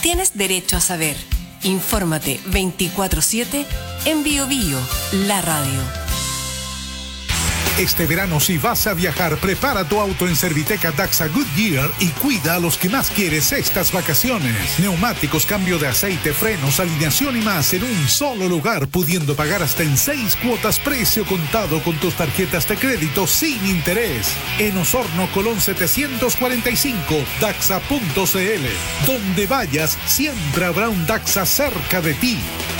Tienes derecho a saber. Infórmate 24/7 en Bio Bio, la radio. Este verano, si vas a viajar, prepara tu auto en Serviteca Daxa Goodyear y cuida a los que más quieres estas vacaciones. Neumáticos, cambio de aceite, frenos, alineación y más en un solo lugar, pudiendo pagar hasta en 6 cuotas precio contado con tus tarjetas de crédito sin interés. En Osorno, Colón 745, daxa.cl. Donde vayas, siempre habrá un Daxa cerca de ti.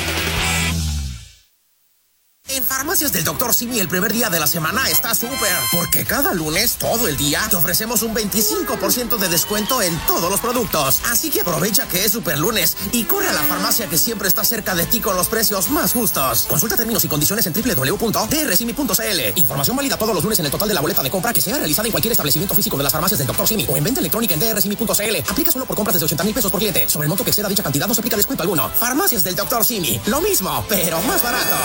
En Farmacias del Dr. Simi el primer día de la semana está súper, porque cada lunes, todo el día, te ofrecemos un 25% de descuento en todos los productos. Así que aprovecha que es super lunes y corre a la farmacia que siempre está cerca de ti con los precios más justos. Consulta términos y condiciones en www.drsimi.cl. Información válida todos los lunes en el total de la boleta de compra que sea realizada en cualquier establecimiento físico de las Farmacias del Dr. Simi o en venta electrónica en drsimi.cl. Aplica solo por compras desde 80,000 pesos por cliente. Sobre el monto que exceda dicha cantidad no se aplica descuento alguno. Farmacias del Dr. Simi. Lo mismo, pero más barato.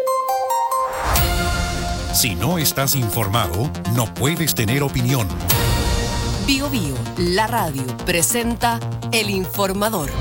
Si no estás informado, no puedes tener opinión. Bio Bio, la radio, presenta El Informador.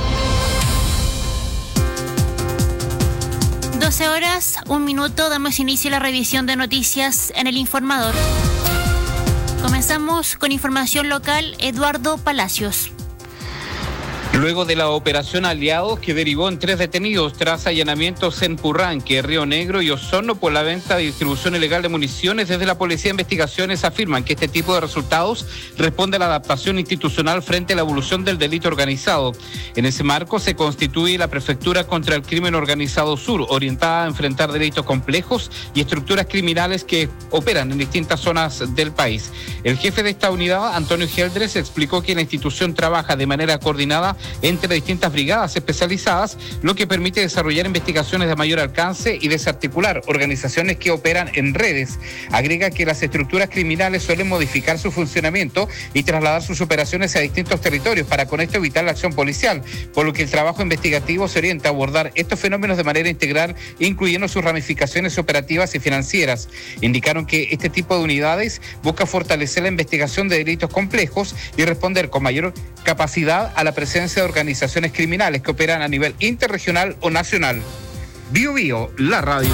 12 horas, 1 minuto, damos inicio a la revisión de noticias en El Informador. Comenzamos con información local. Eduardo Palacios. Luego de la operación Aliados, que derivó en 3 detenidos tras allanamientos en Purranque, Río Negro y Osorno por la venta y distribución ilegal de municiones, desde la Policía de Investigaciones afirman que este tipo de resultados responde a la adaptación institucional frente a la evolución del delito organizado. En ese marco se constituye la Prefectura contra el Crimen Organizado Sur, orientada a enfrentar delitos complejos y estructuras criminales que operan en distintas zonas del país. El jefe de esta unidad, Antonio Geldres, explicó que la institución trabaja de manera coordinada entre distintas brigadas especializadas, lo que permite desarrollar investigaciones de mayor alcance y desarticular organizaciones que operan en redes. Agrega que las estructuras criminales suelen modificar su funcionamiento y trasladar sus operaciones a distintos territorios para con esto evitar la acción policial, por lo que el trabajo investigativo se orienta a abordar estos fenómenos de manera integral, incluyendo sus ramificaciones operativas y financieras. Indicaron que este tipo de unidades busca fortalecer la investigación de delitos complejos y responder con mayor capacidad a la presencia de organizaciones criminales que operan a nivel interregional o nacional. Bio Bio, la radio.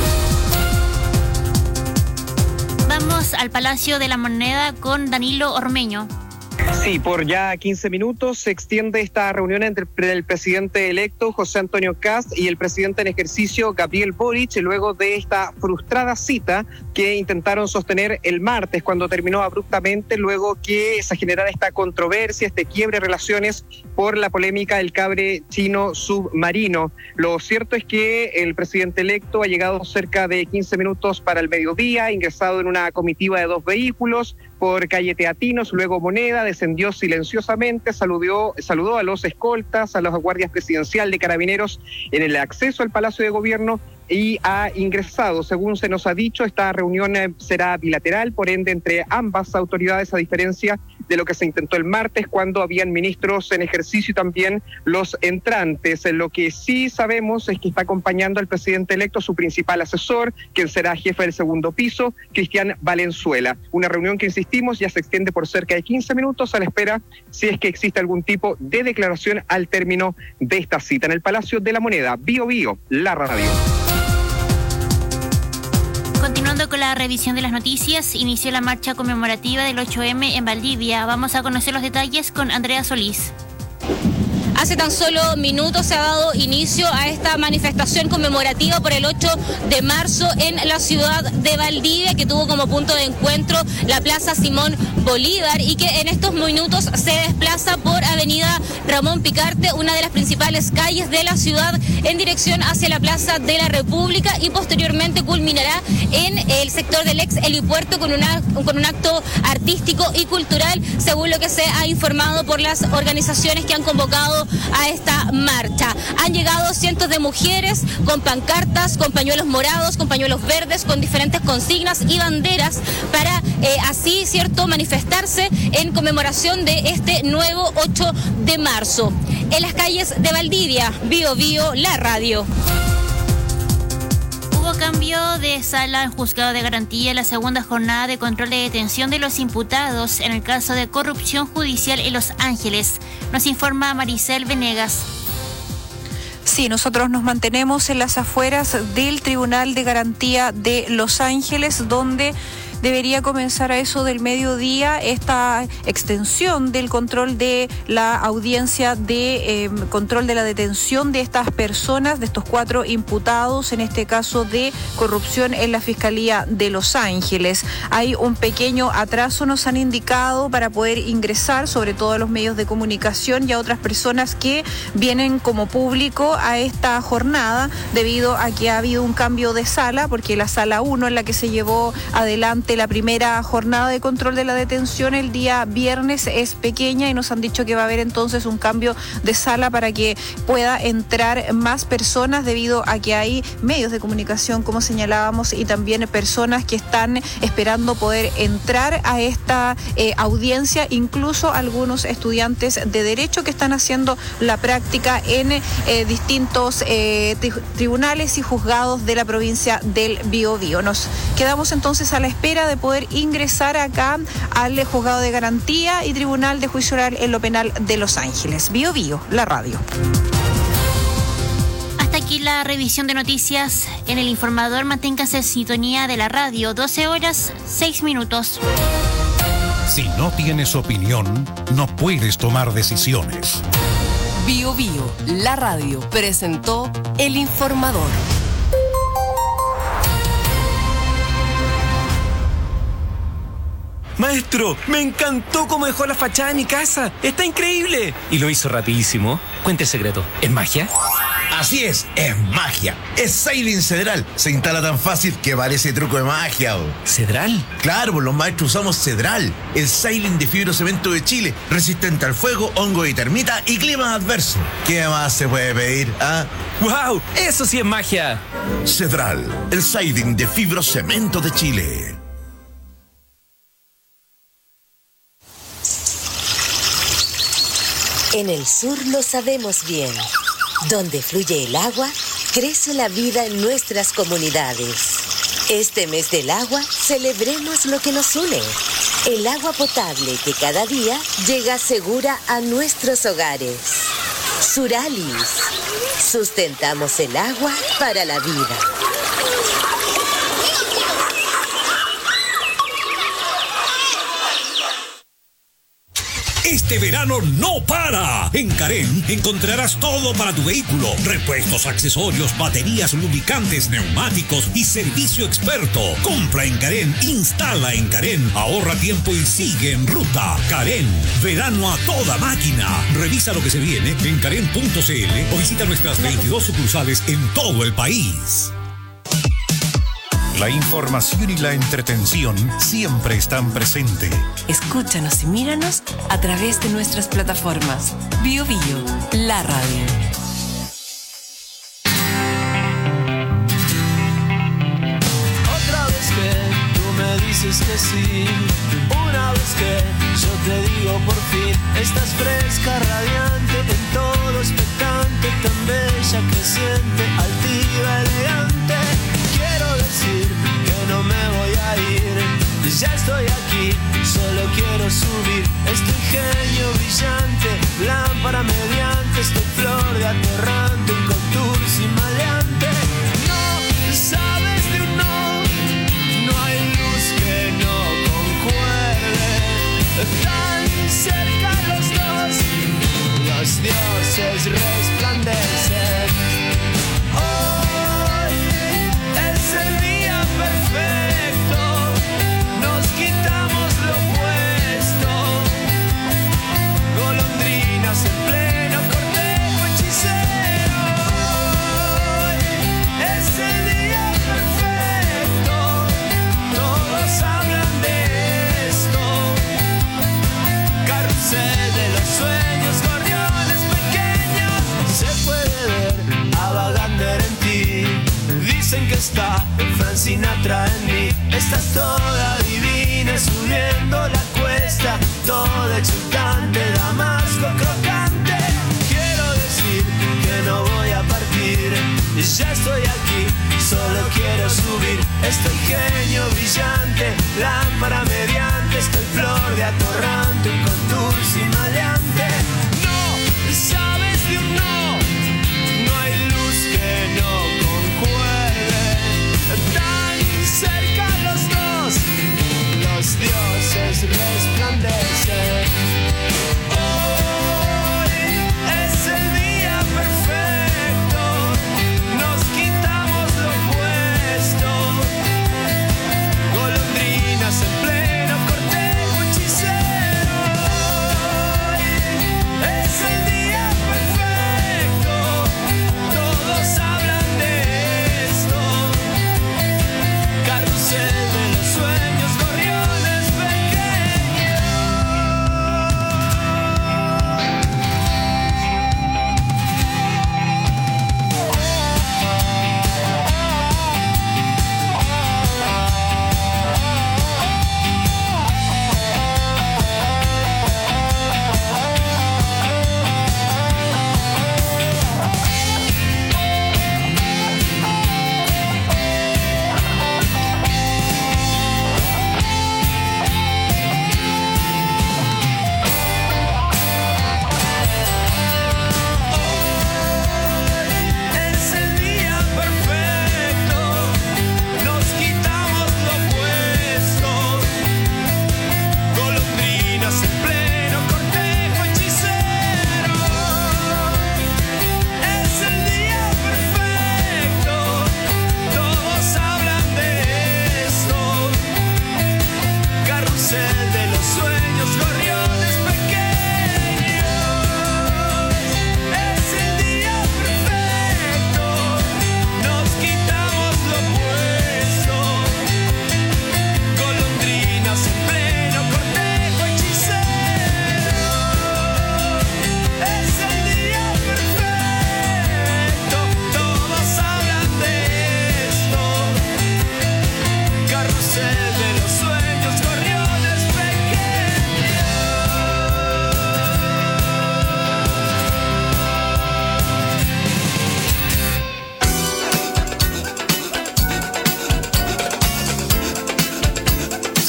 Vamos al Palacio de la Moneda con Danilo Ormeño. Sí, por ya 15 minutos se extiende esta reunión entre el presidente electo José Antonio Kast y el presidente en ejercicio Gabriel Boric, luego de esta frustrada cita que intentaron sostener el martes, cuando terminó abruptamente luego que se generara esta controversia, este quiebre de relaciones por la polémica del cable chino submarino. Lo cierto es que el presidente electo ha llegado cerca de 15 minutos para el mediodía, ingresado en una comitiva de 2 vehículos por calle Teatinos, luego Moneda, descendió silenciosamente, saludó a los escoltas, a los guardias presidencial de Carabineros en el acceso al Palacio de Gobierno y ha ingresado. Según se nos ha dicho, esta reunión será bilateral, por ende, entre ambas autoridades, a diferencia de lo que se intentó el martes, cuando habían ministros en ejercicio y también los entrantes. Lo que sí sabemos es que está acompañando al presidente electo su principal asesor, quien será jefe del segundo piso, Cristian Valenzuela. Una reunión que, insistimos, ya se extiende por cerca de 15 minutos a la espera si es que existe algún tipo de declaración al término de esta cita. En el Palacio de la Moneda, Bio Bio, la radio. Continuando con la revisión de las noticias, inició la marcha conmemorativa del 8M en Valdivia. Vamos a conocer los detalles con Andrea Solís. Hace tan solo minutos se ha dado inicio a esta manifestación conmemorativa por el 8 de marzo en la ciudad de Valdivia, que tuvo como punto de encuentro la Plaza Simón Bolívar y que en estos minutos se desplaza por Avenida Ramón Picarte, una de las principales calles de la ciudad, en dirección hacia la Plaza de la República, y posteriormente culminará en el sector del ex helipuerto con un acto artístico y cultural, según lo que se ha informado por las organizaciones que han convocado a esta marcha. Han llegado cientos de mujeres con pancartas, con pañuelos morados, con pañuelos verdes, con diferentes consignas y banderas para así, cierto, manifestarse en conmemoración de este nuevo 8 de marzo. En las calles de Valdivia, Bio Bio, la radio. Hubo cambio de sala en juzgado de garantía en la segunda jornada de control de detención de los imputados en el caso de corrupción judicial en Los Ángeles. Nos informa Maricel Venegas. Sí, nosotros nos mantenemos en las afueras del Tribunal de Garantía de Los Ángeles, donde debería comenzar a eso del mediodía esta extensión del control de la audiencia de control de la detención de estas personas, de estos 4 imputados, en este caso de corrupción en la Fiscalía de Los Ángeles. Hay un pequeño atraso, nos han indicado, para poder ingresar, sobre todo a los medios de comunicación y a otras personas que vienen como público a esta jornada, debido a que ha habido un cambio de sala, porque la sala 1 en la que se llevó adelante la primera jornada de control de la detención el día viernes es pequeña, y nos han dicho que va a haber entonces un cambio de sala para que pueda entrar más personas, debido a que hay medios de comunicación, como señalábamos, y también personas que están esperando poder entrar a esta audiencia, incluso algunos estudiantes de Derecho que están haciendo la práctica en distintos tribunales y juzgados de la provincia del Biobío. Nos quedamos entonces a la espera de poder ingresar acá al Juzgado de Garantía y Tribunal de Juicio Oral en lo Penal de Los Ángeles. Biobío, la radio. Hasta aquí la revisión de noticias en El Informador. Manténgase en sintonía de la radio. 12:06. Si no tienes opinión, no puedes tomar decisiones. Biobío, la radio, presentó El Informador. Maestro, me encantó cómo dejó la fachada de mi casa. ¡Está increíble! Y lo hizo rapidísimo. Cuente el secreto. ¿Es magia? Así es magia. Es Siding Cedral. Se instala tan fácil que parece truco de magia. ¿Cedral? Claro, pues los maestros usamos Cedral, el Siding de fibrocemento de Chile, resistente al fuego, hongo y termita y clima adverso. ¿Qué más se puede pedir? ¡Wow! ¡Eso sí es magia! Cedral, el Siding de fibrocemento de Chile. En el sur lo sabemos bien. Donde fluye el agua, crece la vida en nuestras comunidades. Este mes del agua, celebremos lo que nos une. El agua potable que cada día llega segura a nuestros hogares. Suralis. Sustentamos el agua para la vida. Este verano no para. En Carén encontrarás todo para tu vehículo: repuestos, accesorios, baterías, lubricantes, neumáticos y servicio experto. Compra en Carén, instala en Carén, ahorra tiempo y sigue en ruta. Carén, verano a toda máquina. Revisa lo que se viene en carén.cl o visita nuestras 22 sucursales en todo el país. La información y la entretención siempre están presentes. Escúchanos y míranos a través de nuestras plataformas. Biobío, la radio. Otra vez que tú me dices que sí, una vez que yo te digo por fin, estás fresca, radiante, en todo expectante, tan bella, creciente, altiva, elegante. Quiero decir que no me voy a ir, ya estoy aquí, solo quiero subir. Este ingenio brillante, lámpara mediante, esta flor de aterrante, un contour sin maleante. No sabes de un no hay luz que no concuerde. Tan cerca los dos, los dioses resplandecen. Perfecto, nos quitamos lo puesto, golondrinas en pleno cortejo hechicero. Es el día perfecto, todos hablan de esto. Carrusel de los sueños, gorriones pequeños, se puede ver a Wagner en ti. Dicen que está Frank Sinatra en mí. Estás toda divina subiendo la cuesta, toda exultante, damasco crocante. Quiero decir que no voy a partir, ya estoy aquí, solo quiero subir. Estoy genio brillante, lámpara mediante, estoy flor de atorrante, un contour sin maleante. No sabes de un no hay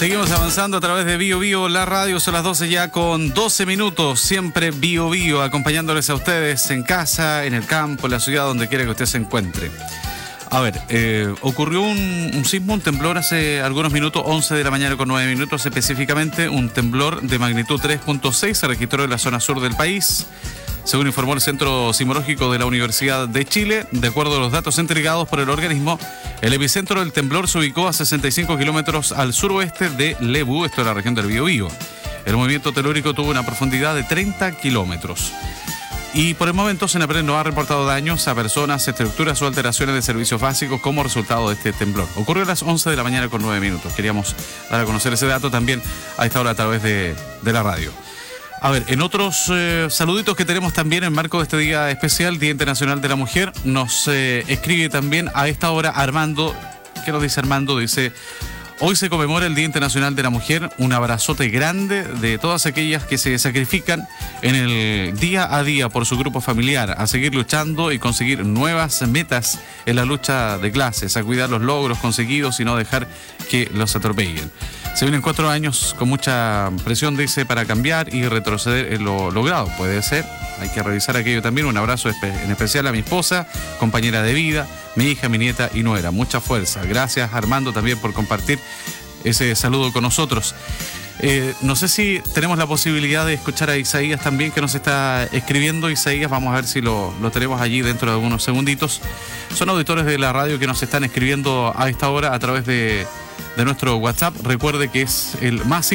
Seguimos avanzando a través de Bio Bio, la radio. Son las 12 ya con 12 minutos. Siempre Bio Bio, acompañándoles a ustedes en casa, en el campo, en la ciudad, donde quiera que usted se encuentre. A ver, ocurrió un sismo, un temblor hace algunos minutos, 11 de la mañana con 9 minutos específicamente. Un temblor de magnitud 3.6 se registró en la zona sur del país. Según informó el Centro Sismológico de la Universidad de Chile, de acuerdo a los datos entregados por el organismo, el epicentro del temblor se ubicó a 65 kilómetros al suroeste de Lebu, esto es la región del Biobío. El movimiento telúrico tuvo una profundidad de 30 kilómetros. Y por el momento, Senapred no ha reportado daños a personas, estructuras o alteraciones de servicios básicos como resultado de este temblor. Ocurrió a las 11 de la mañana con 9 minutos. Queríamos dar a conocer ese dato también a esta hora a través de la radio. A ver, en otros saluditos que tenemos también en marco de este día especial, Día Internacional de la Mujer, nos escribe también a esta hora Armando. ¿Qué nos dice Armando? Dice: hoy se conmemora el Día Internacional de la Mujer. Un abrazote grande de todas aquellas que se sacrifican en el día a día por su grupo familiar, a seguir luchando y conseguir nuevas metas en la lucha de clases, a cuidar los logros conseguidos y no dejar que los atropellen. Se vienen 4 años con mucha presión, dice, para cambiar y retroceder en lo logrado. Puede ser, hay que revisar aquello también. Un abrazo en especial a mi esposa, compañera de vida, mi hija, mi nieta y nuera. Mucha fuerza. Gracias, Armando, también por compartir ese saludo con nosotros. No sé si tenemos la posibilidad de escuchar a Isaías también, que nos está escribiendo. Isaías, vamos a ver si lo tenemos allí dentro de algunos segunditos. Son auditores de la radio que nos están escribiendo a esta hora a través de nuestro WhatsApp. Recuerde que es el más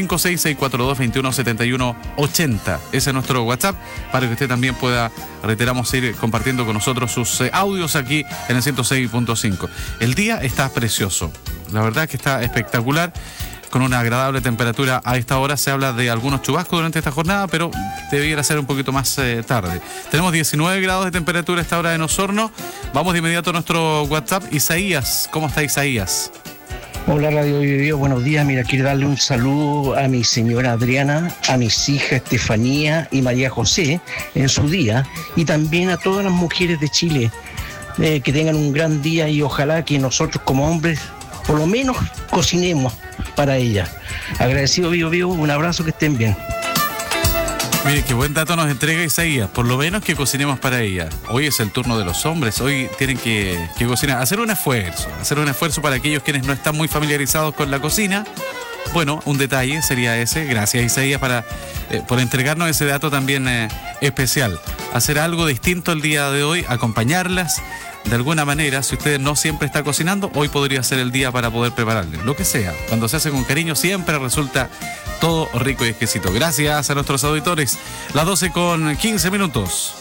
56642217180. Ese es nuestro WhatsApp, para que usted también pueda, reiteramos, ir compartiendo con nosotros sus audios aquí en el 106.5. El día está precioso, la verdad que está espectacular, con una agradable temperatura a esta hora. Se habla de algunos chubascos durante esta jornada, pero debiera ser un poquito más tarde. Tenemos 19 grados de temperatura a esta hora en Osorno. Vamos de inmediato a nuestro WhatsApp. Isaías, ¿cómo está Isaías? Hola Radio Bio, buenos días. Mira, quiero darle un saludo a mi señora Adriana, a mis hijas Estefanía y María José en su día, y también a todas las mujeres de Chile, que tengan un gran día, y ojalá que nosotros como hombres por lo menos cocinemos para ellas. Agradecido Bio, un abrazo, que estén bien. Mire, qué buen dato nos entrega Isaías. Por lo menos que cocinemos para ella. Hoy es el turno de los hombres. Hoy tienen que cocinar. Hacer un esfuerzo para aquellos quienes no están muy familiarizados con la cocina. Bueno, un detalle sería ese. Gracias, Isaías, por entregarnos ese dato también especial. Hacer algo distinto el día de hoy, acompañarlas de alguna manera. Si usted no siempre está cocinando, hoy podría ser el día para poder prepararle lo que sea. Cuando se hace con cariño siempre resulta todo rico y exquisito. Gracias a nuestros auditores. Las 12 con 15 minutos.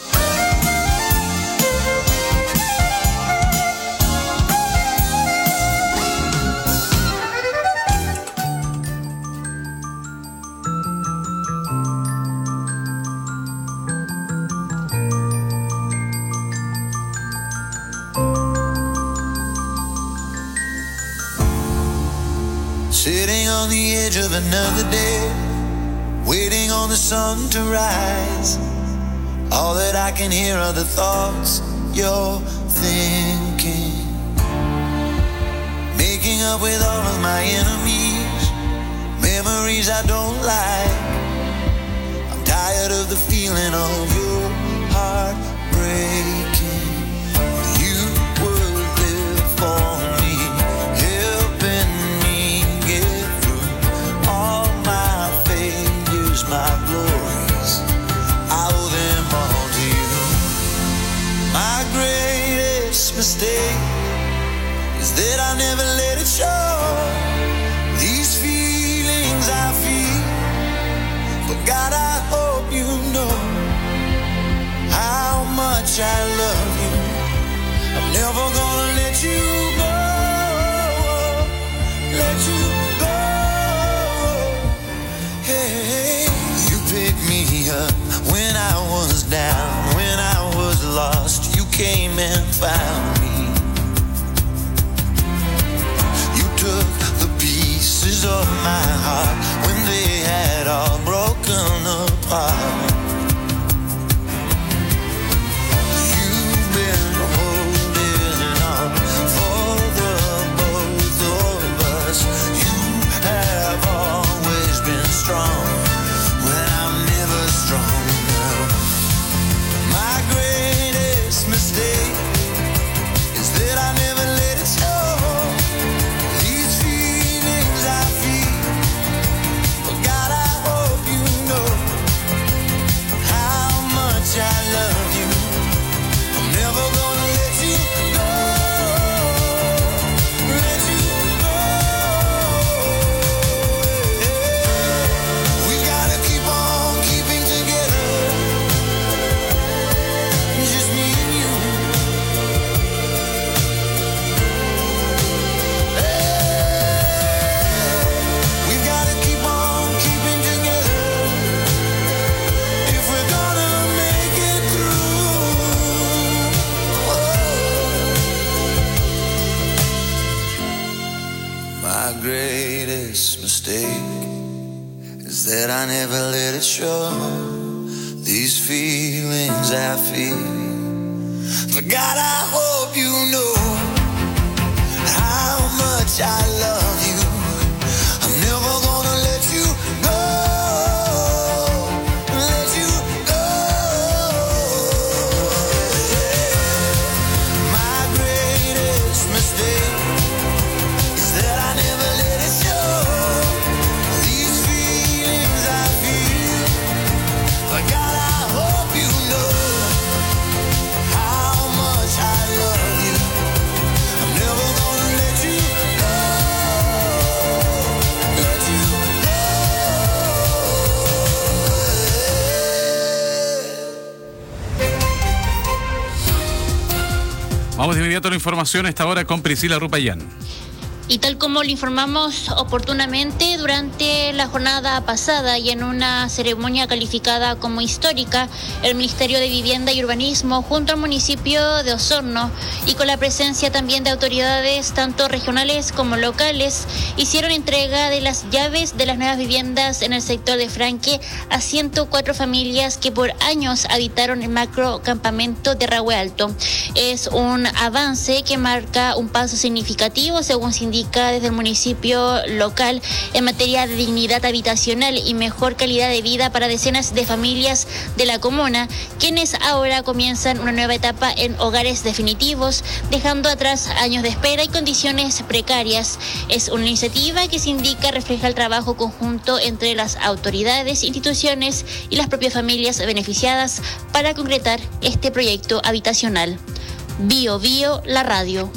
Sitting on the edge of another day, waiting on the sun to rise. All that I can hear are the thoughts you're thinking. Making up with all of my enemies, memories I don't like. I'm tired of the feeling of your heart breaking. You were there for me, helping me get through all my failures, my glories. I owe them all to you. My greatest mistake is that I never let it show. These feelings I feel, but God, I hope you know how much I love you. I'm never gonna let you go, let you go. Hey, you picked me up when I was down, when I was lost. You came and found me. You took the pieces of my heart when they had all broken apart. You've been holding on for mistake is that I never let it show. These feelings I feel. But God, I hope you know how much I love you. I'm never gonna let you go. Let you go. My greatest mistake is that I never let it show. These feelings I feel. But God, I hope you know how much I love you. I'm never gonna let you go. Let you Vamos de inmediato a la información a esta hora con Priscila Rupayán. Y tal como lo informamos oportunamente durante la jornada pasada y en una ceremonia calificada como histórica, el Ministerio de Vivienda y Urbanismo junto al municipio de Osorno y con la presencia también de autoridades tanto regionales como locales, hicieron entrega de las llaves de las nuevas viviendas en el sector de Franque a 104 familias que por años habitaron el macrocampamento de Rahue Alto. Es un avance que marca un paso significativo, según se indica desde el municipio local, en materia de dignidad habitacional y mejor calidad de vida para decenas de familias de la comuna, quienes ahora comienzan una nueva etapa en hogares definitivos, dejando atrás años de espera y condiciones precarias. Es una iniciativa que se indica refleja el trabajo conjunto entre las autoridades, instituciones y las propias familias beneficiadas para concretar este proyecto habitacional. Bio Bio, la radio.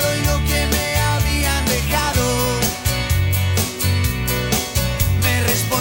responde.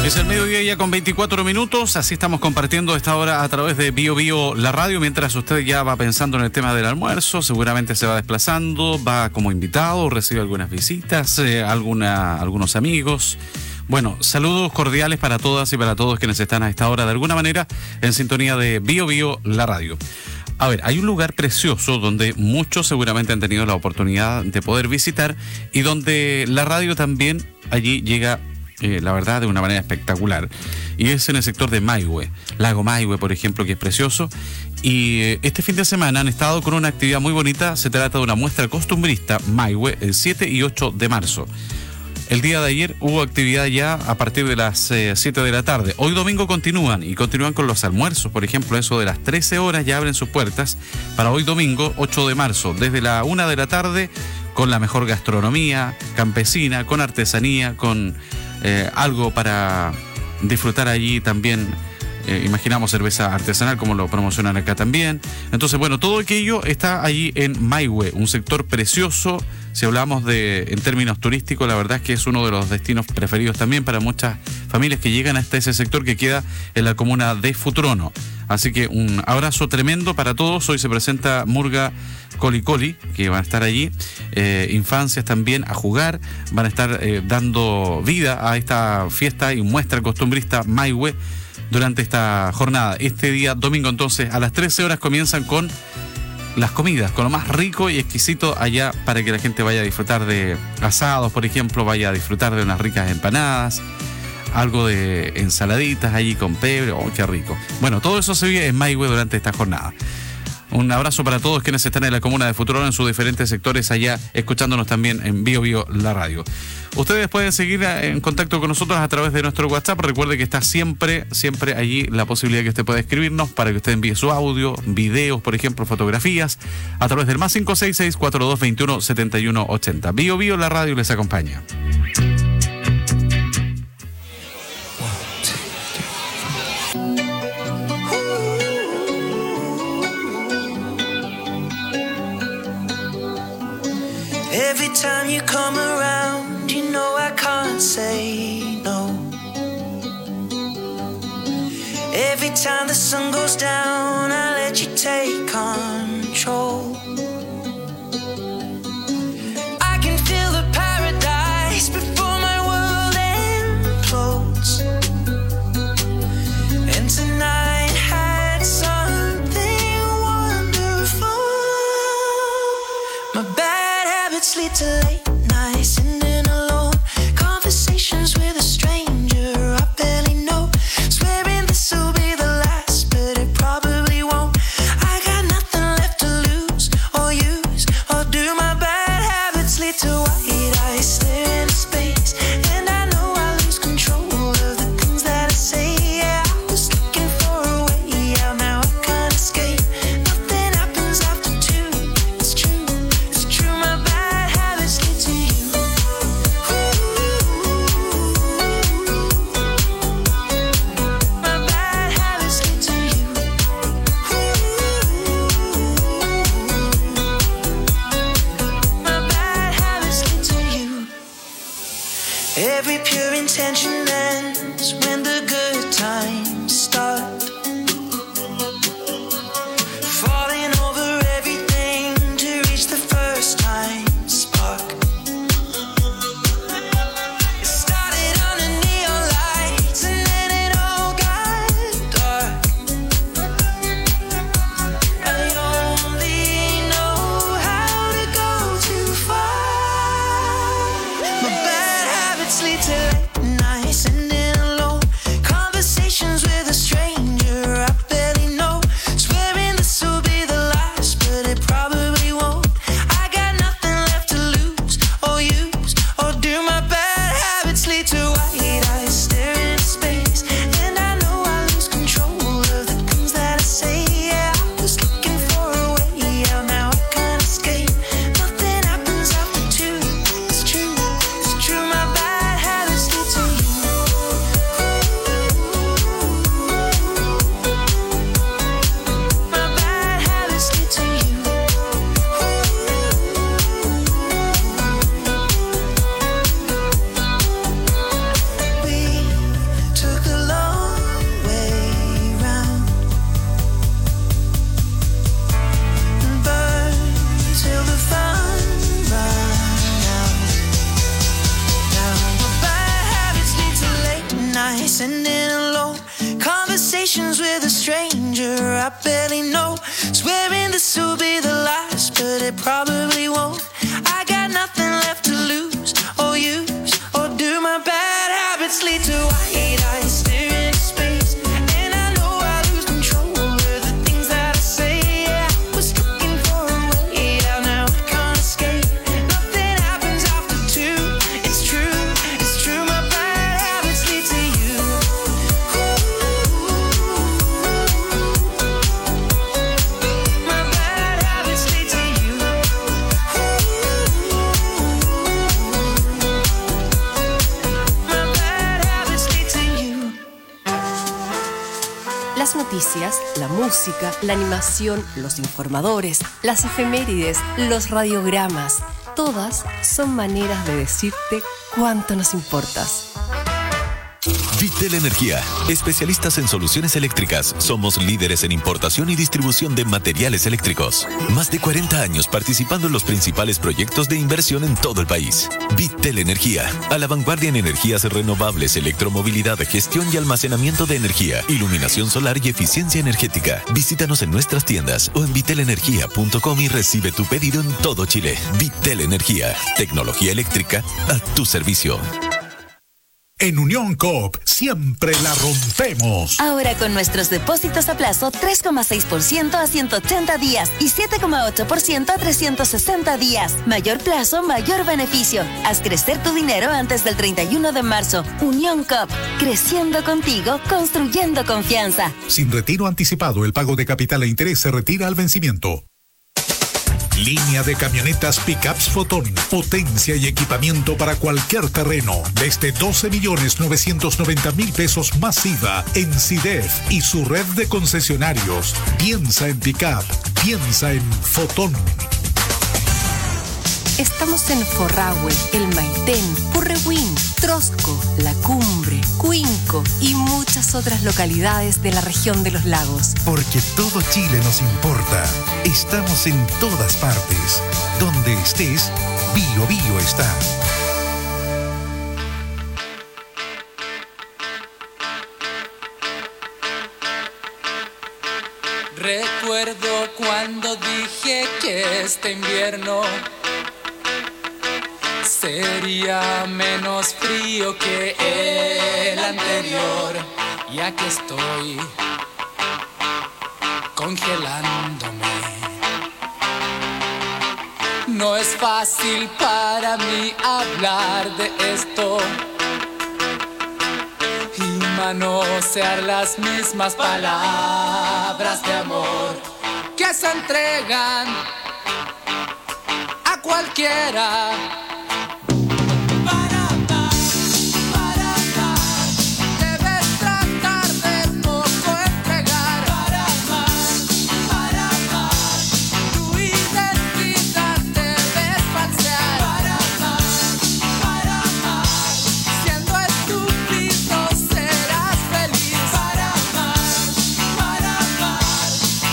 Es el mediodía ya con 24 minutos, así estamos compartiendo esta hora a través de Bio Bio la radio, mientras usted ya va pensando en el tema del almuerzo, seguramente se va desplazando, va como invitado, recibe algunas visitas, algunos amigos. Bueno, saludos cordiales para todas y para todos quienes están a esta hora de alguna manera en sintonía de Bio Bio la radio. A ver, hay un lugar precioso donde muchos seguramente han tenido la oportunidad de poder visitar y donde la radio también allí llega, la verdad, de una manera espectacular. Y es en el sector de Maihue, Lago Maihue, por ejemplo, que es precioso. Y este fin de semana han estado con una actividad muy bonita. Se trata de una muestra costumbrista Maihue el 7 y 8 de marzo. El día de ayer hubo actividad ya a partir de las 7 de la tarde. Hoy domingo continúan con los almuerzos. Por ejemplo, eso de las 13 horas ya abren sus puertas para hoy domingo 8 de marzo. Desde la 1 de la tarde con la mejor gastronomía campesina, con artesanía, con algo para disfrutar allí también. Imaginamos cerveza artesanal como lo promocionan acá también. Entonces, bueno, todo aquello está allí en Maihue, un sector precioso. Si hablamos en términos turísticos, la verdad es que es uno de los destinos preferidos también para muchas familias que llegan hasta ese sector que queda en la comuna de Futrono. Así que un abrazo tremendo para todos. Hoy se presenta Murga Coli Coli, que van a estar allí, infancias también a jugar, van a estar dando vida a esta fiesta y muestra costumbrista Maihue durante esta jornada. Este día domingo entonces a las 13 horas comienzan con las comidas, con lo más rico y exquisito allá para que la gente vaya a disfrutar de asados, por ejemplo, vaya a disfrutar de unas ricas empanadas, algo de ensaladitas allí con pebre. ¡Oh, qué rico! Bueno, todo eso se vive en Maihue durante esta jornada. Un abrazo para todos quienes están en la comuna de Futrono en sus diferentes sectores allá, escuchándonos también en Bio Bio la radio. Ustedes pueden seguir en contacto con nosotros a través de nuestro WhatsApp. Recuerde que está siempre allí la posibilidad que usted pueda escribirnos para que usted envíe su audio, videos, por ejemplo, fotografías, a través del +566 4221 7180. Bio Bio la radio les acompaña. Every time you come around, you know I can't say no. Every time the sun goes down, I let you take control. I can feel the paradise before my world implodes. And tonight had something wonderful. My bad habits lead to late nights, sitting alone, conversations with a stranger I barely know, swearing this will be the last, but it probably won't. I got nothing left to lose or use or do. My bad habits lead to white eyes staring into space, and I know I lose control of the things that I say. Yeah, I was looking for a way out, now I can't escape. Nothing happens after 2. It's true, it's true. My bad habits lead to you. My bad habits lead to you. My bad habits lead to you. Every pure intention ends when the good times start. Falling over everything to reach the first time spark. It started under neon lights and then it all got dark. I only know how to go too far. My bad habits lead to late nights, sitting alone, conversations with a stranger I barely know, swearing this will be the last, but it probably won't. I got nothing left to lose or use or do. My bad habits lead to white eyes staring into space, and I know I lose control of the things that I say. Yeah, I was looking for a way out, now I can't escape. Nothing happens after 2. It's true, it's true. My bad habits sending alone. Conversations with a stranger I barely know. Swearing this will be the last, but it probably won't. I got nothing left to lose or use, or do my bad habits lead to white eyes staring into space? And I know I lose control of the things that I say. Yeah, I was looking for a way out, now I can't escape. Nothing happens after two. It's true, my bad habits lead to you. My bad habits lead to you. My bad habits lead to you. Las noticias, la música, la animación, los informadores, las efemérides, los radiogramas, todas son maneras de decirte cuánto nos importas. Vitel Energía, especialistas en soluciones eléctricas. Somos líderes en importación y distribución de materiales eléctricos. Más de 40 años participando en los principales proyectos de inversión en todo el país. Vitel Energía, a la vanguardia en energías renovables, electromovilidad, gestión y almacenamiento de energía, iluminación solar y eficiencia energética. Visítanos en nuestras tiendas o en vitelenergia.com y recibe tu pedido en todo Chile. Vitel Energía, tecnología eléctrica a tu servicio. En Unión Coop siempre la rompemos. Ahora con nuestros depósitos a plazo 3,6% a 180 días y 7,8% a 360 días. Mayor plazo, mayor beneficio. Haz crecer tu dinero antes del 31 de marzo. Unión Coop, creciendo contigo, construyendo confianza. Sin retiro anticipado, el pago de capital e interés se retira al vencimiento. Línea de camionetas Pickups Fotón. Potencia y equipamiento para cualquier terreno. Desde 12.990.000 pesos masiva en CIDEF y su red de concesionarios. Piensa en Pickup. Piensa en Fotón. Estamos en Forrahue, El Maitén, Purrehuen, Trosco, La Cumbre, Cuinco y muchas otras localidades de la región de los lagos. Porque todo Chile nos importa. Estamos en todas partes. Donde estés, Bio Bio está. Recuerdo cuando dije que este invierno sería menos frío que el anterior, y aquí estoy congelándome. No es fácil para mí hablar de esto y manosear las mismas palabras de amor que se entregan a cualquiera.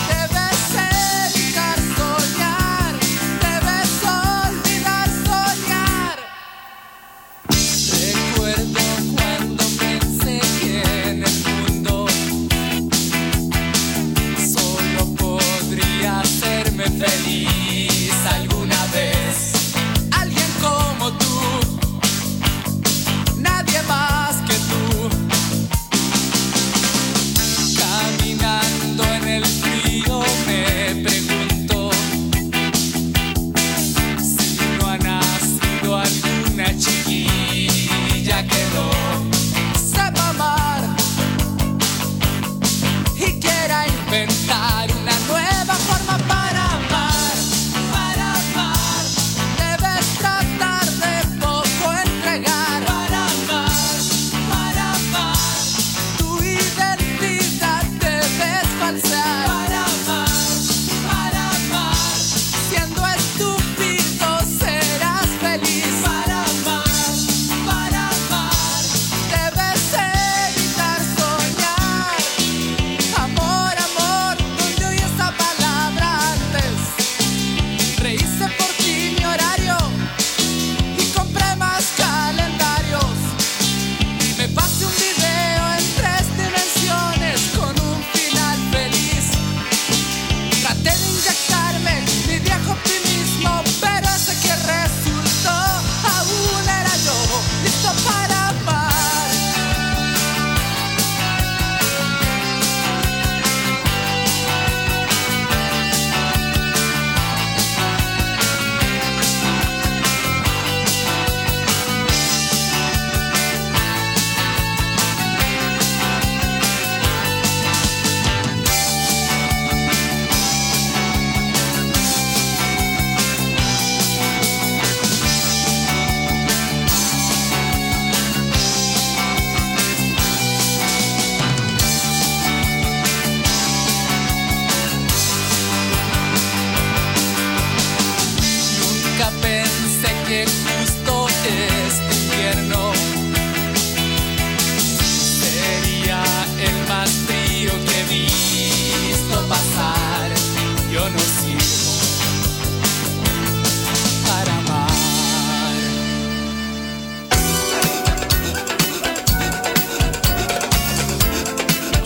Soñar, debes olvidar soñar.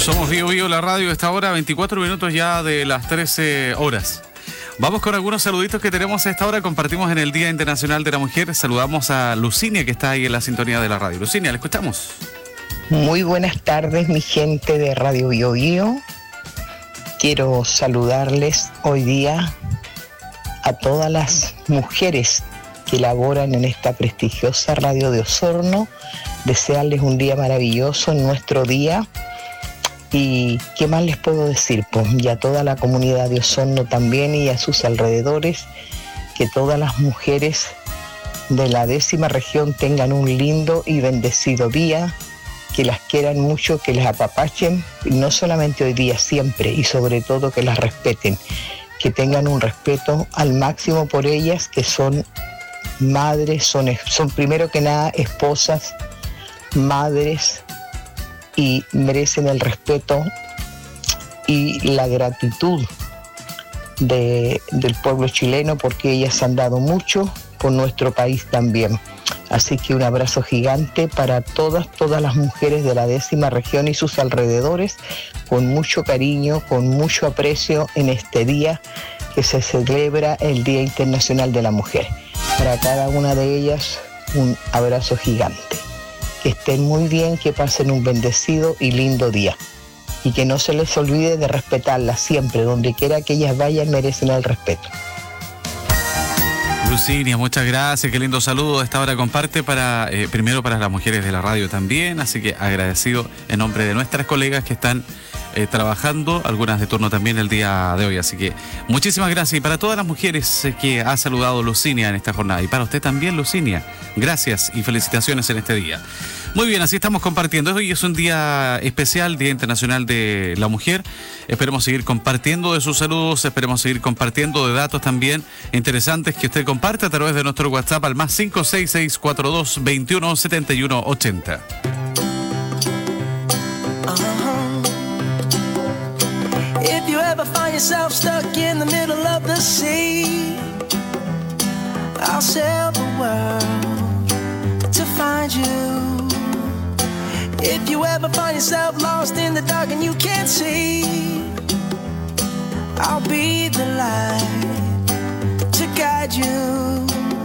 Somos Bio Bio, la radio, esta hora, 24 minutos ya de las 13 horas. Vamos con algunos saluditos que tenemos a esta hora. Compartimos en el Día Internacional de la Mujer. Saludamos a Lucinia, que está ahí en la sintonía de la radio. Lucinia, ¿le escuchamos? Muy buenas tardes, mi gente de Radio Bio Bio. Quiero saludarles hoy día a todas las mujeres que laboran en esta prestigiosa radio de Osorno. Desearles un día maravilloso en nuestro día. Y qué más les puedo decir, pues, y a toda la comunidad de Osorno también y a sus alrededores, que todas las mujeres de la 10ª región tengan un lindo y bendecido día, que las quieran mucho, que les apapachen, no solamente hoy día, siempre, y sobre todo que las respeten, que tengan un respeto al máximo por ellas, que son madres, son primero que nada esposas, madres, y merecen el respeto y la gratitud del pueblo chileno, porque ellas han dado mucho por nuestro país también. Así que un abrazo gigante para todas las mujeres de la 10ª región y sus alrededores, con mucho cariño, con mucho aprecio en este día que se celebra el Día Internacional de la Mujer. Para cada una de ellas, un abrazo gigante. Que estén muy bien, que pasen un bendecido y lindo día. Y que no se les olvide de respetarlas siempre, donde quiera que ellas vayan, merecen el respeto. Lucinia, muchas gracias, qué lindo saludo. A esta hora comparte primero para las mujeres de la radio también, así que agradecido en nombre de nuestras colegas que están trabajando, algunas de turno también el día de hoy, así que muchísimas gracias. Y para todas las mujeres que ha saludado Lucinia en esta jornada, y para usted también, Lucinia, gracias y felicitaciones en este día. Muy bien, así estamos compartiendo. Hoy es un día especial, Día Internacional de la Mujer. Esperemos seguir compartiendo de sus saludos, esperemos seguir compartiendo de datos también interesantes que usted comparte a través de nuestro WhatsApp al más 56642 21 71 80. If you ever find yourself stuck in the middle of the sea, I'll sail the world to find you. If you ever find yourself lost in the dark and you can't see, I'll be the light to guide you.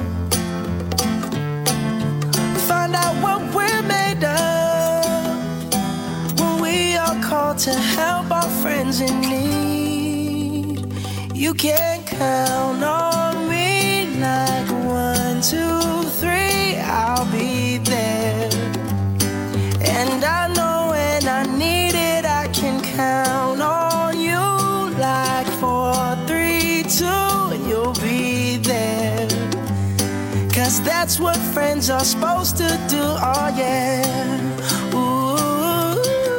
Find out what we're made of when we are called to help our friends in need. You can count on me like 1, 2, 3, I'll be there. And I know when I need it, I can count on you like 4, 3, 2, and you'll be there. 'Cause that's what friends are supposed to do, oh yeah. Ooh,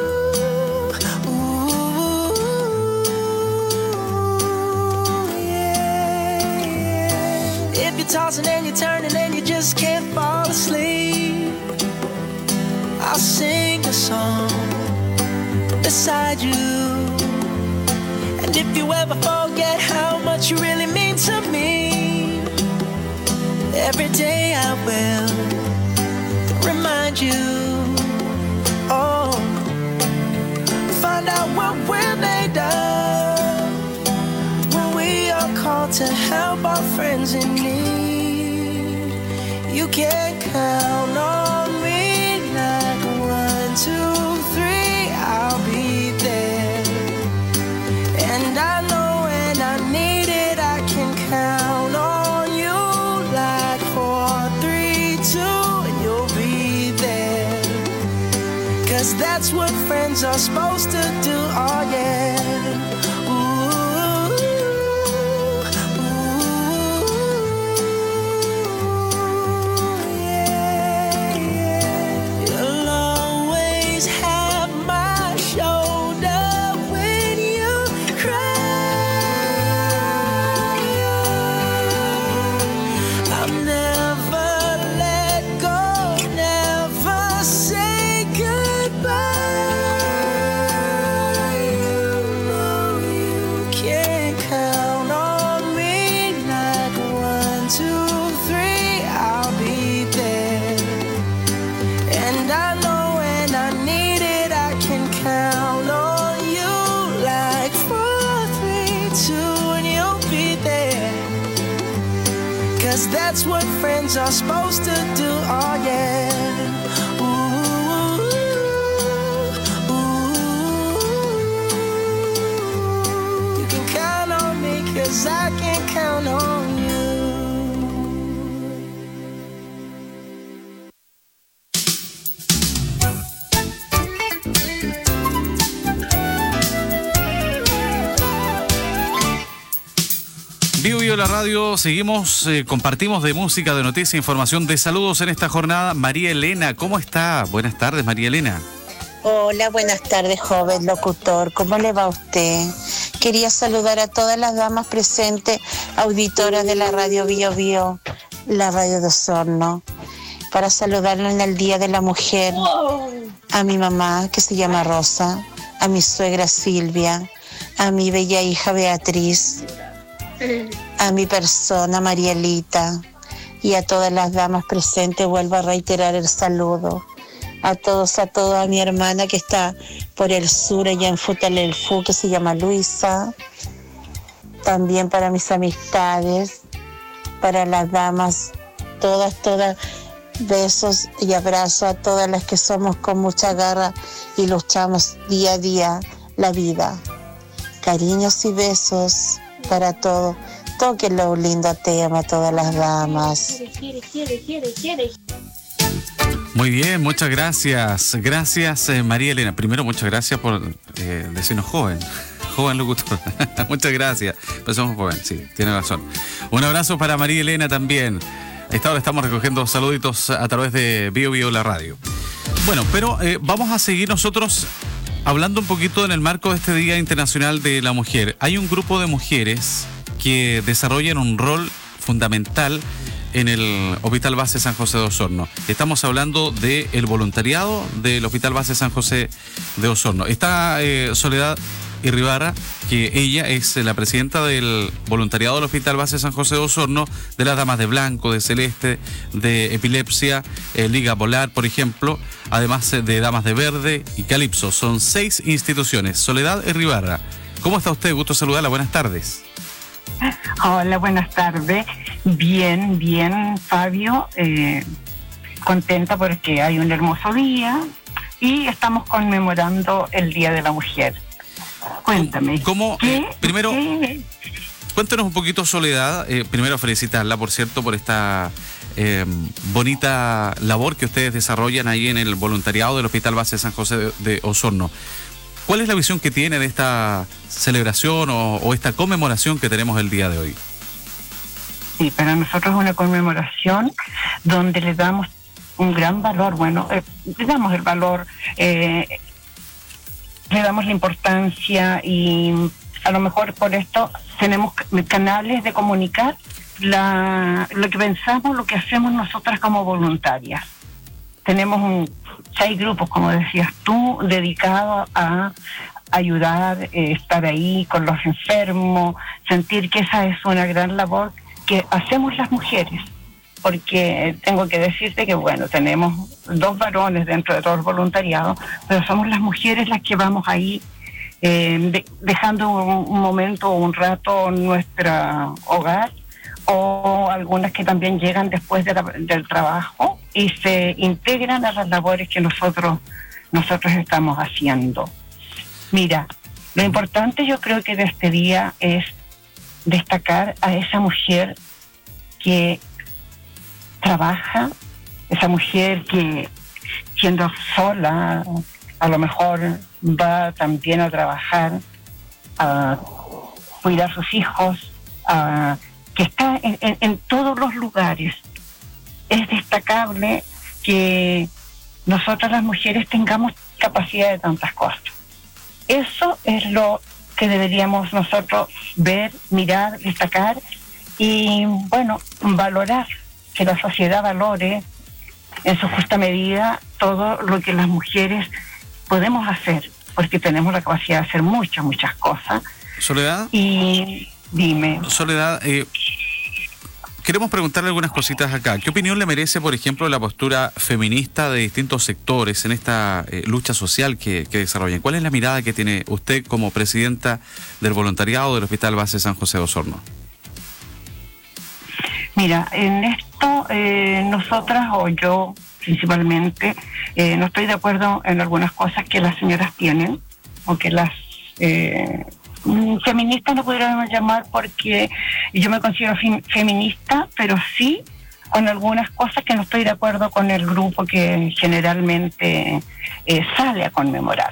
ooh, yeah, yeah. If you're tossing and you're turning and you just can't fall asleep, I'll sing a song beside you. And if you ever forget how much you really mean to me, every day I will remind you. Oh, find out what we're made of when we are called to help our friends in need. You can count on me like 1, 2, 3, I'll be there. And I know when I need it, I can count on you like 4, 3, 2, and you'll be there. 'Cause that's what friends are supposed to do, oh yeah. that's what friends are supposed to do, oh yeah. Ooh, ooh. You can count on me, 'cause I can count on you. Vivo Vivo la radio, seguimos, compartimos de música, de noticia, información, de saludos en esta jornada. María Elena, ¿cómo está? Buenas tardes, María Elena. Hola, buenas tardes, joven locutor. ¿Cómo le va a usted? Quería saludar a todas las damas presentes, auditoras de la radio Bio Bio, la radio de Osorno, para saludarlo en el Día de la Mujer. A mi mamá, que se llama Rosa, a mi suegra Silvia, a mi bella hija Beatriz, a mi persona Marielita, y a todas las damas presentes vuelvo a reiterar el saludo. A todos, a mi hermana que está por el sur, allá en Futalelfu, que se llama Luisa. También para mis amistades, para las damas, todas, besos y abrazos a todas las que somos con mucha garra y luchamos día a día la vida. Cariños y besos para todos. Tóquenlo un lindo tema a todas las damas. Muy bien, muchas gracias. Gracias, María Elena. Primero, muchas gracias por decirnos joven locutor. Muchas gracias. Pues somos joven, sí, tiene razón. Un abrazo para María Elena también. A esta hora estamos recogiendo saluditos a través de Bio Bio la radio. Bueno, pero vamos a seguir nosotros hablando un poquito en el marco de este Día Internacional de la Mujer. Hay un grupo de mujeres que desarrollan un rol fundamental en el Hospital Base San José de Osorno. Estamos hablando del voluntariado del Hospital Base San José de Osorno. Está Soledad Irribarra, que ella es la presidenta del voluntariado del Hospital Base San José de Osorno, de las Damas de Blanco, de Celeste, de Epilepsia, Liga Polar, por ejemplo, además de Damas de Verde y Calipso. Son 6 instituciones. Soledad Irribarra, ¿cómo está usted? Gusto saludarla. Buenas tardes. Hola, buenas tardes. Bien, Fabio. Contenta porque hay un hermoso día y estamos conmemorando el Día de la Mujer. Cuéntame. ¿Cómo? Primero, cuéntanos un poquito, Soledad. Primero, felicitarla, por cierto, por esta bonita labor que ustedes desarrollan ahí en el voluntariado del Hospital Base San José de Osorno. ¿Cuál es la visión que tiene de esta celebración o esta conmemoración que tenemos el día de hoy? Sí, para nosotros es una conmemoración donde le damos un gran valor. Bueno, le damos el valor, le damos la importancia, y a lo mejor por esto tenemos canales de comunicar lo que pensamos, lo que hacemos nosotras como voluntarias. Tenemos 6 grupos, como decías tú, dedicados a ayudar, estar ahí con los enfermos, sentir que esa es una gran labor que hacemos las mujeres. Porque tengo que decirte que, bueno, tenemos 2 varones dentro de todo el voluntariado, pero somos las mujeres las que vamos ahí dejando un momento, un rato en nuestro hogar, o algunas que también llegan después del trabajo y se integran a las labores que nosotros estamos haciendo. Mira, lo importante yo creo que de este día es destacar a esa mujer que trabaja, esa mujer que siendo sola a lo mejor va también a trabajar, a cuidar a sus hijos, que está en todos los lugares. Es destacable que nosotras las mujeres tengamos capacidad de tantas cosas. Eso es lo que deberíamos nosotros ver, mirar, destacar y, bueno, valorar, que la sociedad valore en su justa medida todo lo que las mujeres podemos hacer, porque tenemos la capacidad de hacer muchas cosas. Soledad. Y dime. Soledad, queremos preguntarle algunas cositas acá. ¿Qué opinión le merece, por ejemplo, la postura feminista de distintos sectores en esta lucha social que desarrollan? ¿Cuál es la mirada que tiene usted como presidenta del voluntariado del Hospital Base San José de Osorno? Mira, en esto nosotras o yo principalmente no estoy de acuerdo en algunas cosas que las señoras tienen o que las feministas no pudiéramos llamar, porque yo me considero feminista, pero sí con algunas cosas que no estoy de acuerdo con el grupo que generalmente sale a conmemorar.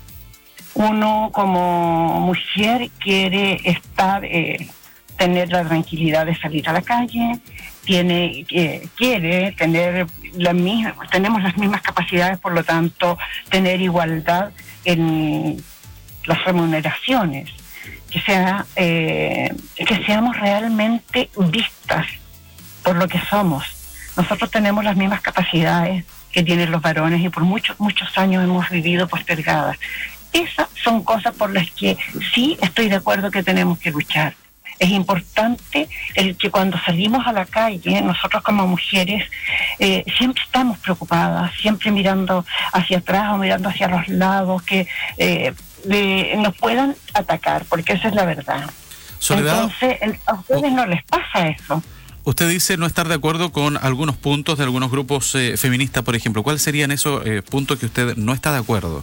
Uno como mujer quiere tener la tranquilidad de salir a la calle, quiere tener tenemos las mismas capacidades, por lo tanto tener igualdad en las remuneraciones, que seamos realmente vistas por lo que somos. Nosotros tenemos las mismas capacidades que tienen los varones y por muchos años hemos vivido postergadas. Esas son cosas por las que sí estoy de acuerdo que tenemos que luchar. Es importante el que cuando salimos a la calle, nosotros como mujeres siempre estamos preocupadas, siempre mirando hacia atrás o mirando hacia los lados, que nos puedan atacar, porque esa es la verdad. Soledad, entonces, a ustedes no les pasa eso. Usted dice no estar de acuerdo con algunos puntos de algunos grupos feministas, por ejemplo. ¿Cuáles serían esos puntos que usted no está de acuerdo?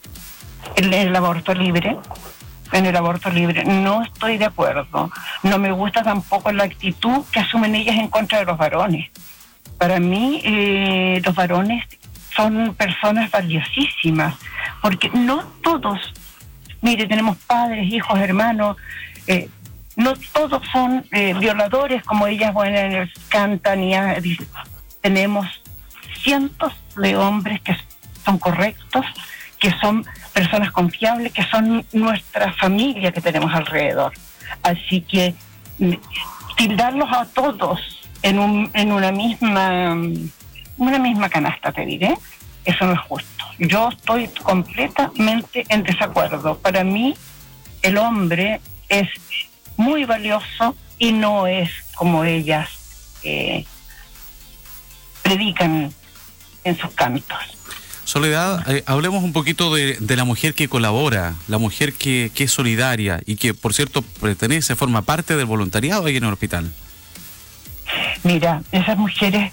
El aborto libre. En el aborto libre no estoy de acuerdo. No me gusta tampoco la actitud que asumen ellas en contra de los varones. Para mí, los varones son personas valiosísimas, porque no todos, mire, tenemos padres, hijos, hermanos, no todos son violadores, como ellas cantan y dicen. Tenemos cientos de hombres que son correctos, que son personas confiables, que son nuestra familia que tenemos alrededor. Así que tildarlos a todos en una misma canasta, te diré, eso no es justo. Yo estoy completamente en desacuerdo. Para mí, el hombre es muy valioso y no es como ellas predican en sus cantos. Soledad, hablemos un poquito de la mujer que colabora, la mujer que es solidaria y que, por cierto, forma parte del voluntariado ahí en el hospital. Mira, esas mujeres,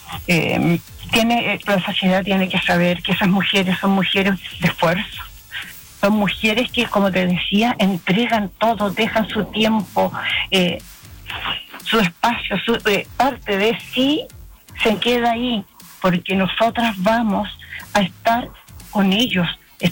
la sociedad tiene que saber que esas mujeres son mujeres de esfuerzo. Son mujeres que, como te decía, entregan todo, dejan su tiempo, su espacio, parte de sí se queda ahí, porque nosotras vamos a estar con ellos,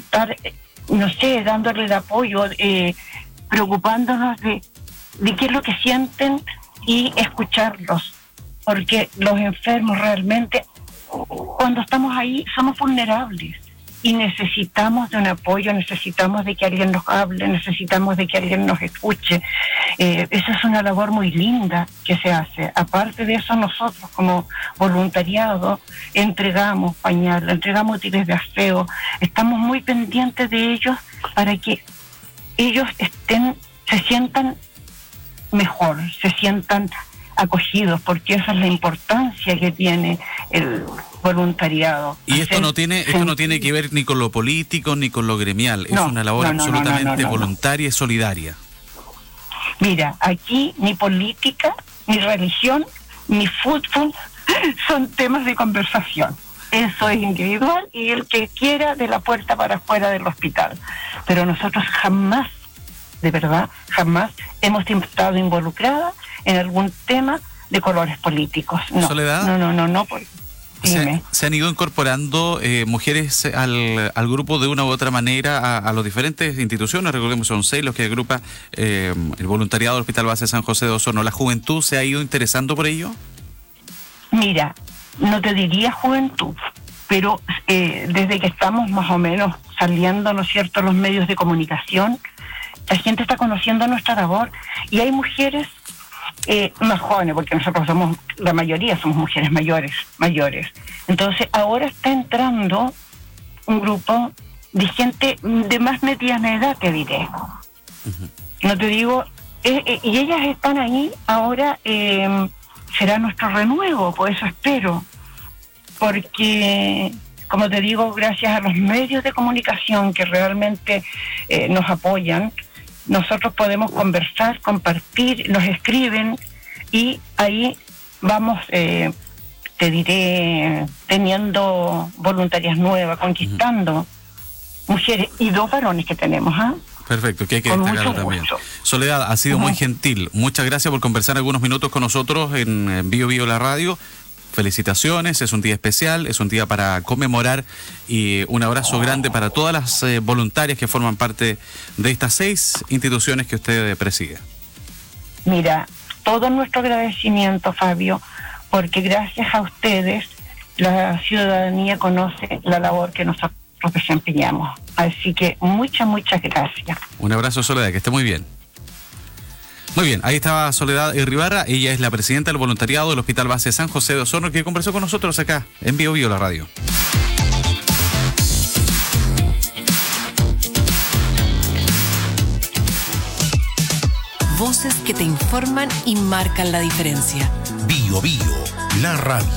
dándole el apoyo, preocupándonos de qué es lo que sienten y escucharlos, porque los enfermos realmente, cuando estamos ahí, somos vulnerables y necesitamos de un apoyo, necesitamos de que alguien nos hable, necesitamos de que alguien nos escuche. Esa es una labor muy linda que se hace. Aparte de eso, nosotros como voluntariado entregamos pañales, entregamos útiles de aseo, estamos muy pendientes de ellos para que ellos se sientan mejor, se sientan acogidos, porque esa es la importancia que tiene el voluntariado. Y esto no tiene que ver ni con lo político ni con lo gremial, es una labor absolutamente voluntaria y solidaria. Mira, aquí ni política, ni religión, ni fútbol son temas de conversación. Eso es individual y el que quiera de la puerta para afuera del hospital. Pero nosotros jamás, de verdad, jamás hemos estado involucradas en algún tema de colores políticos. No. Soledad, no. ¿Se han ido incorporando mujeres al grupo de una u otra manera a las diferentes instituciones? Recordemos, son 6 los que agrupa el voluntariado del Hospital Base San José de Osorno. ¿La juventud se ha ido interesando por ello? Mira, no te diría juventud, pero desde que estamos más o menos saliendo, ¿no es cierto?, los medios de comunicación, la gente está conociendo nuestra labor y hay mujeres más jóvenes, porque nosotros la mayoría somos mujeres mayores. Entonces ahora está entrando un grupo de gente de más mediana edad, te diré. No te digo, y ellas están ahí, ahora será nuestro renuevo, por eso espero, porque, como te digo, gracias a los medios de comunicación que realmente nos apoyan, nosotros podemos conversar, compartir, nos escriben y ahí vamos, te diré, teniendo voluntarias nuevas, conquistando mujeres y 2 varones que tenemos, ¿ah? Perfecto, que hay que Con destacarlo mucho también. gusto. Soledad, ha sido muy gentil. Muchas gracias por conversar algunos minutos con nosotros en Bio Bio la radio. Felicitaciones, es un día especial, es un día para conmemorar y un abrazo grande para todas las voluntarias que forman parte de estas 6 instituciones que usted preside. Mira, todo nuestro agradecimiento, Fabio, porque gracias a ustedes la ciudadanía conoce la labor que nosotros desempeñamos. Así que muchas gracias. Un abrazo, Soledad, que esté muy bien. Muy bien, ahí estaba Soledad Irribarra, ella es la presidenta del voluntariado del Hospital Base San José de Osorno, que conversó con nosotros acá en Bio Bio la radio. Voces que te informan y marcan la diferencia. Bio Bio, la radio.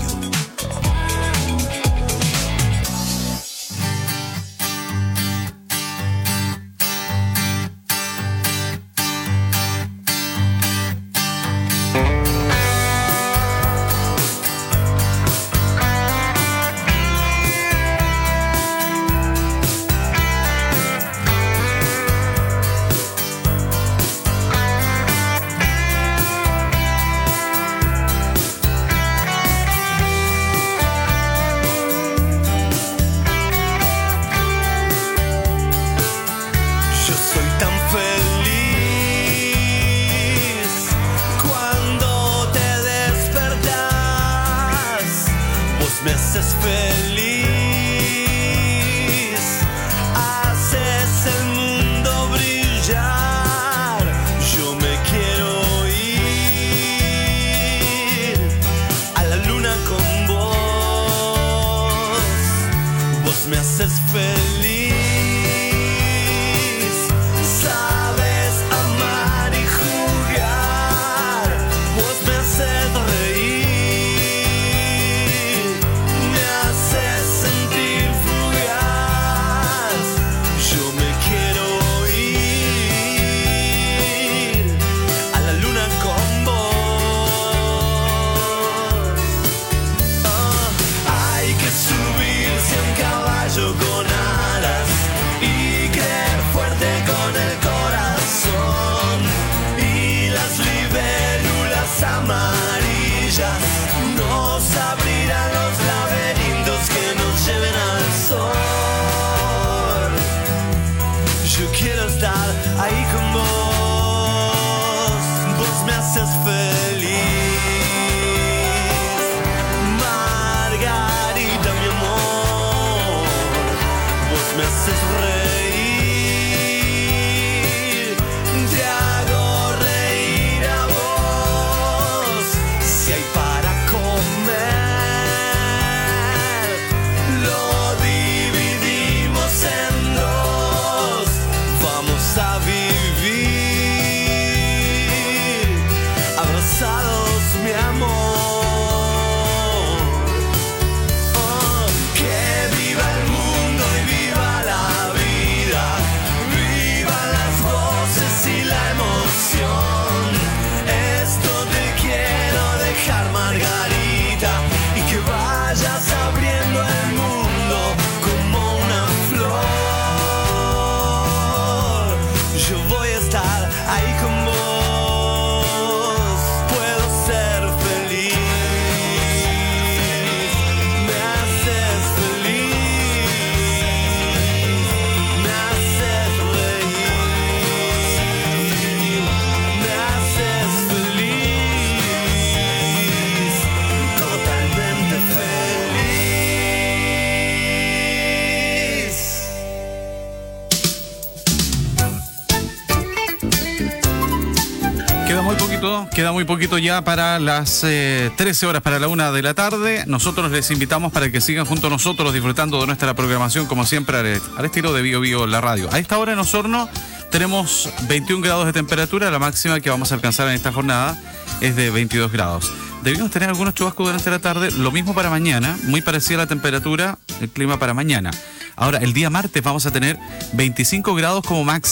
Queda muy poquito ya para las 13 horas, para la 1 de la tarde. Nosotros les invitamos para que sigan junto a nosotros disfrutando de nuestra programación, como siempre, al estilo de Bio Bio la radio. A esta hora en Osorno tenemos 21 grados de temperatura. La máxima que vamos a alcanzar en esta jornada es de 22 grados. Debemos tener algunos chubascos durante la tarde. Lo mismo para mañana, muy parecida la temperatura, el clima para mañana. Ahora, el día martes vamos a tener 25 grados como máxima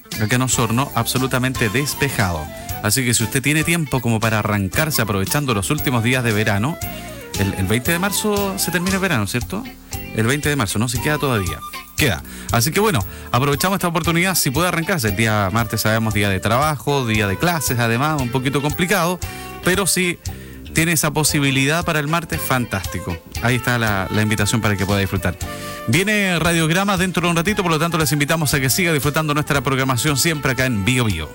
acá en Osorno, absolutamente despejado. Así que si usted tiene tiempo como para arrancarse aprovechando los últimos días de verano, el 20 de marzo se termina el verano, ¿cierto? El 20 de marzo, no se queda todavía. Queda. Así que bueno, aprovechamos esta oportunidad si puede arrancarse. El día martes sabemos día de trabajo, día de clases, además, un poquito complicado, pero si tiene esa posibilidad para el martes, fantástico. Ahí está la invitación para que pueda disfrutar. Viene Radiograma dentro de un ratito, por lo tanto les invitamos a que siga disfrutando nuestra programación siempre acá en Bio Bio.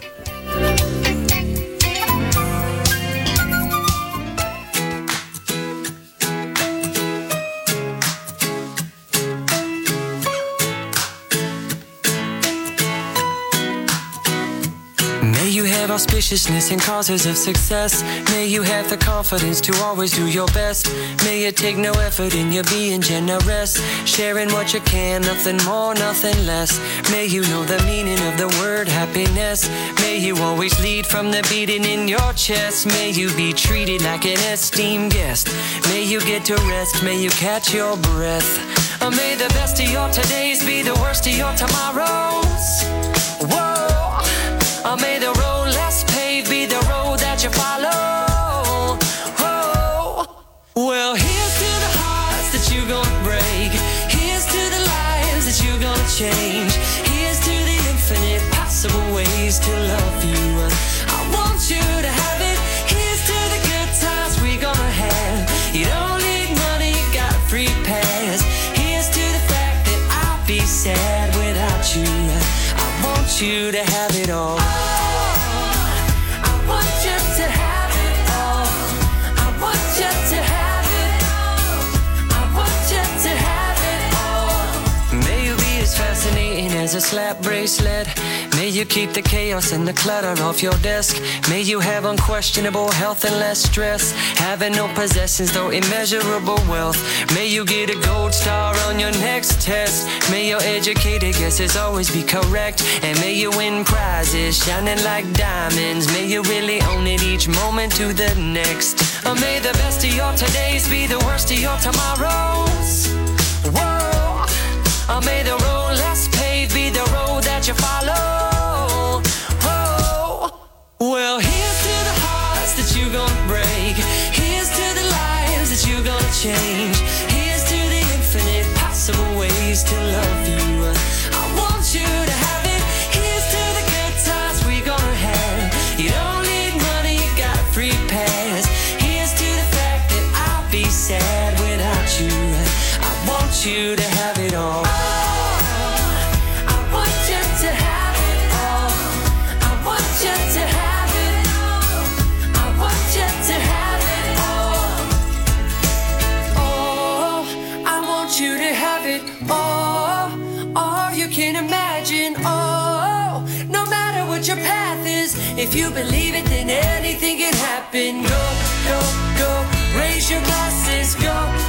Auspiciousness and causes of success. May you have the confidence to always do your best. May it take no effort in your being generous, sharing what you can, nothing more, nothing less. May you know the meaning of the word happiness. May you always lead from the beating in your chest. May you be treated like an esteemed guest. May you get to rest, may you catch your breath. May the best of your todays be the worst of your tomorrows. Whoa. May the road less paved be the road that you follow. Oh. Well, here's to the hearts that you're gonna break. Here's to the lives that you're gonna change. Here's to the infinite possible ways to love you. I want you to have it. Here's to the good times we're gonna have. You don't need money, you got a free pass. Here's to the fact that I'll be sad without you. I want you to have it all. Fascinating as a slap bracelet. May you keep the chaos and the clutter off your desk. May you have unquestionable health and less stress. Having no possessions though immeasurable wealth. May you get a gold star on your next test. May your educated guesses always be correct. And may you win prizes shining like diamonds. May you really own it each moment to the next. May the best of your todays be the worst of your tomorrows. Whoa. May the road less paved be the road that you follow. Oh. Well, here's to the hearts that you're gonna break. Here's to the lives that you're gonna change. Here's to the infinite possible ways to love you. I want you to have it. Here's to the good times we're gonna have. You don't need money, you got a free pass. Here's to the fact that I'll be sad without you. I want you to have it all. You to have it all you can imagine. Oh, no matter what your path is, if you believe it, then anything can happen. Go, go, go, raise your glasses, go.